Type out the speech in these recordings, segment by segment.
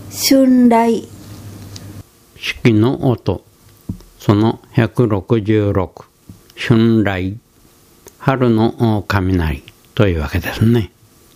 春雷。 四季の音、その166、春雷、春の雷というわけですね。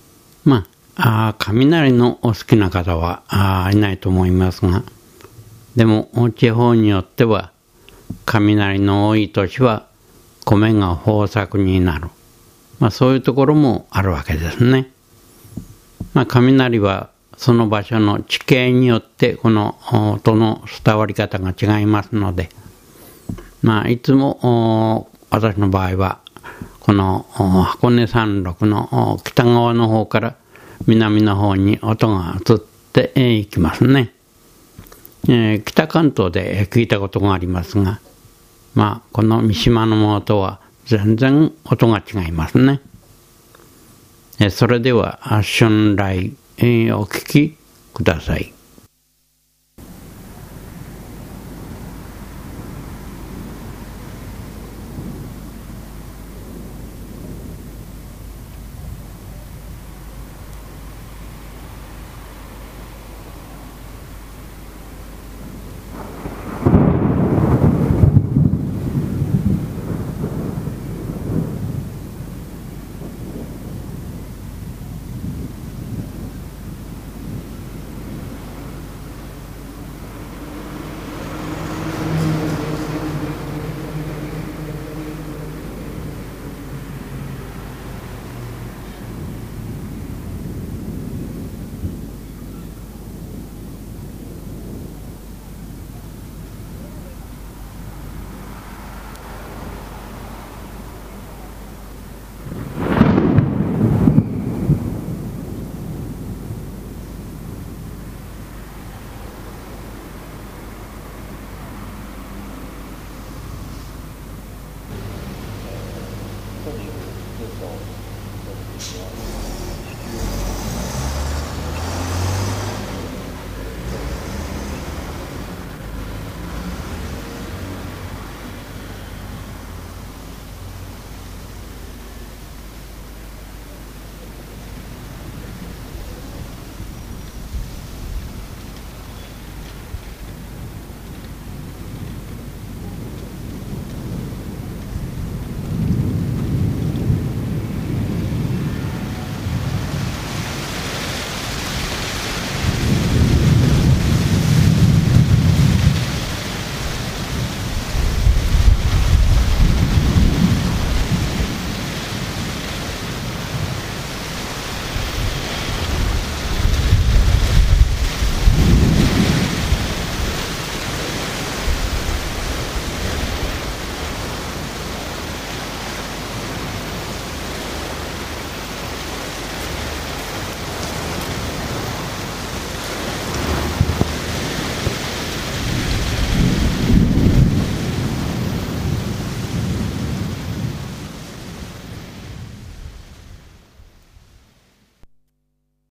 雷のお好きな方はいないと思いますが、でも地方によっては雷の多い年は米が豊作になる、そういうところもあるわけですね。雷はその場所の地形によってこの音の伝わり方が違いますので、いつも私の場合はこの箱根山麓の北側の方から南の方に音が移っていきますね。北関東で聞いたことがありますが、この三島のものとは全然音が違いますね。それでは春雷、お聞きください。